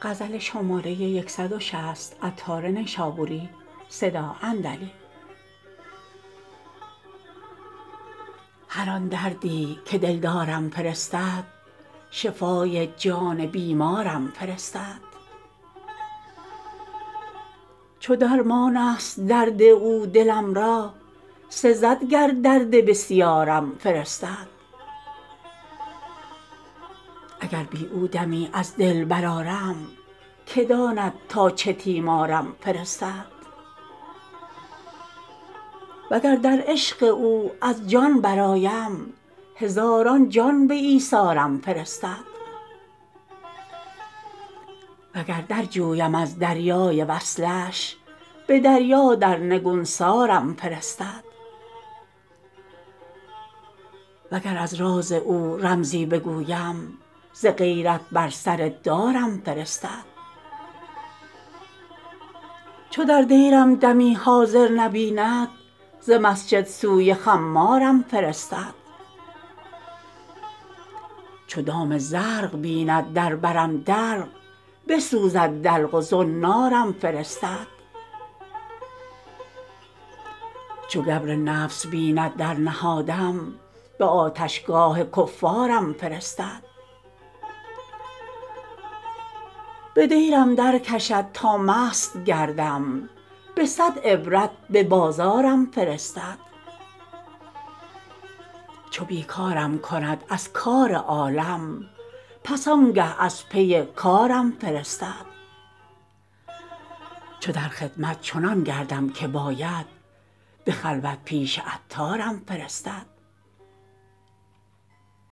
هر آن دردی که دلدارم فرستد شفای جان بیمارم فرستد. چو درمان است درد او دلم را سزد گر درد بسیارم فرستد. اگر بی او دمی از دل برآرم که داند تا چه تیمارم فرستد. وگر در عشق او از جان برآیم هزاران جان به ایثارم فرستد. وگر درجویم از دریای وصلش به دریا در نگونسارم فرستد. وگر از راز او رمزی بگویم ز غیرت بر سر دارم فرستد. چو در دیرم دمی حاضر نبیند ز مسجد سوی خمارم فرستد. چو دام زرق بیند در برم دلق بسوزد دلق و زنارم فرستد. چو گبر نفس بیند در نهادم به آتشگاه کفارم فرستد. به دیرم درکشد تا مست گردم به صد عبرت به بازارم فرستد. چو بیکارم کند از کار عالم پس آنگه از پی کارم فرستد. چو در خدمت چنان گردم که باید به خلوت پیش عطارم فرستد.